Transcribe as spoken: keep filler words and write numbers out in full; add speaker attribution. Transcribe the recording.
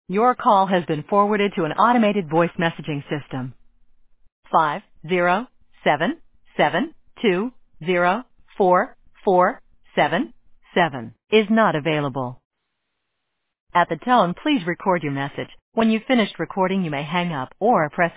Speaker 1: Your call has been forwarded to an automated voice messaging system. Five zero seven seven two zero four four seven seven is not available. At the tone, please record your message. When you've finished recording, you may hang up or press